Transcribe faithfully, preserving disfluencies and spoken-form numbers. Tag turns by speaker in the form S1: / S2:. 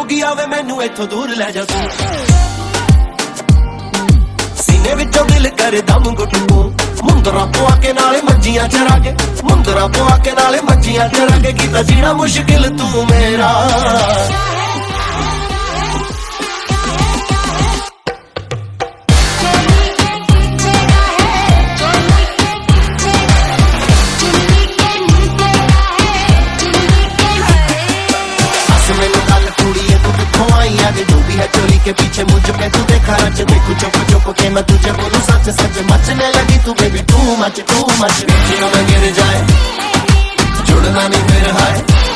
S1: जोगी आवे मैनू इथों दूर ले जा तू सीने विचों दिल करे दम घुट को मुंदरा पवा के नाले मज्जियां चरा के मुंदरा पवा के नाले मज्जियां चरा के कीता जीना मुश्किल तू मेरा जो भी है चोरी के पीछे मुझ पे तू देखा रच देखू चुप चुप के मैं तुझे बोलूं सच सच मचने लगी तू baby too much too much गिर जाए जुड़ना नहीं फिर हाय